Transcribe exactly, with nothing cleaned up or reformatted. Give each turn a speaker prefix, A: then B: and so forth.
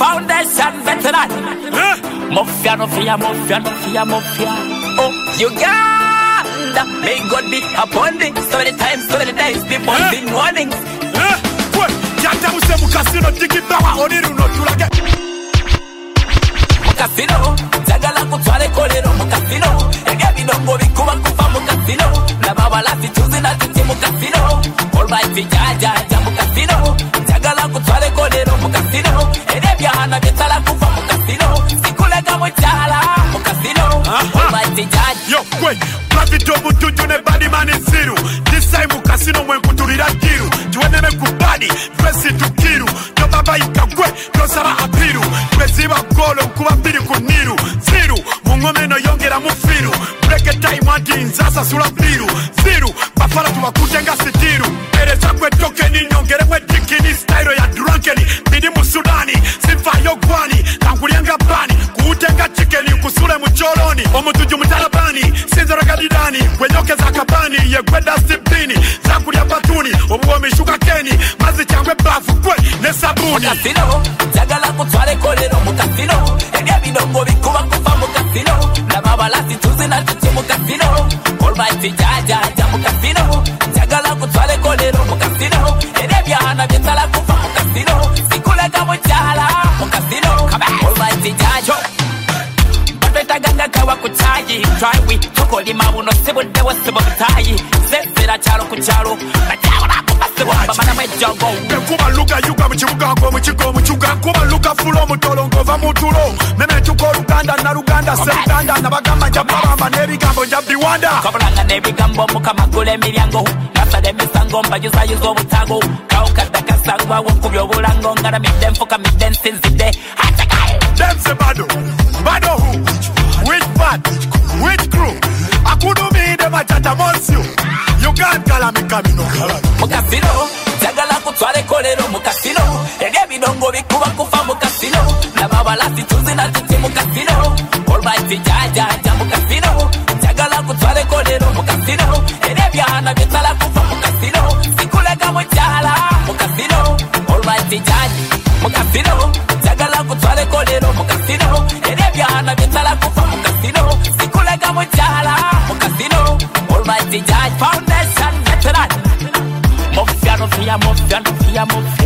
A: foundation veteran.
B: Huh?
A: Mafia, no fear, mafia, no fear, mafia. Oh, Uganda, may God be upon thee. Story time, story days, the bonding huh? warnings.
B: Huh? What? Jata muse mukasino tiki bawa oniru no tulage.
A: Mukasino, jagala kutwale kolero mukasino. Ege bidongo bikuba kufa mukasino. Na baba lati chuzi na titi mukasino. Almighty jaja ja mukasino. Jagala kutwale kolero mukasino. Ege byahana byetala kufa mukasino. Sikulega mchala mukasino. Almighty jaja.
B: Yo, kwe, Pravito butuju ne body man is zero. This time mukasino mwen kuturira kiru. Juene me kubadi, dresi tukiru. No baba ikagwe, no sara apiru. Kwesiba golo kuba biri kuniru. Zero, mungome no yongera mufiru. Break a time wanti nzasa sula biru. Zero, bafala tuwa kutenga sitiru. Ere chakwe toke ni nyongere mwe dikini. Style ya drunkeni, bidi musudani. Sifa yogwani, tangulianga bani. Kuutenga chikeni, kusule mcholoni. Omutuju mtalabani, sinzara kadidani. Kwenyoke za kabani, ye kweda stipini. Zakuri ya batuni, obuwa mishuka keni. Mazi changwe bafu kwe, ne sabuni.
A: Mukasino, jagala kutwale kolero mukasino. Ege bidongo bikuba kufa mukasino. Na baba lasi tuzi na tuti mukasino. Almighty jaja ja mukasino. Jagala kutwale kolero mukasino. Ege byahana byetala kufa mukasino. Sikulega mchala mukasino. Almighty jaja. Ganga kawa kutayi try we toko lima uno sibo dewa sibo kutayi zefira chalo kuchalo na na kubasibo bamana mejogo
B: kuba luka yuka mchibuga ngo mchiko mchuga kuba luka fulo mutolo ngova mutulo meme tuko Uganda na Uganda se Uganda na bagamba jababa nebigambo jabiwanda
A: kabulanga nebigambo mukamagule milyango kasale misango mbajuza yuzo butago kaukada kasangwa wokubyo bulango ngara midemfo kamidensinzide
B: dem se bado bado who which part? Which crew? I couldn't be the machata monsieur. You can't call me Camino.
A: Mukasino, jagala kutwale kolero mukasino. Ege bidongo bikuba kufa mukasino. Na baba lasi tuzi na titi mukasino. Almighty jaja ja mukasino. Jagala kutwale kolero mukasino. Ege byahana byetala kufa mukasino. Sikulega mchala mukasino. Almighty jaja mukasino. Jagala kutwale kolero mukasino. Ege byahana byetala kufa mukasino. Sikulega mchala mukasino. Almighty Judge Foundation veteran. Mafia no fear, mafia no fear, mafia.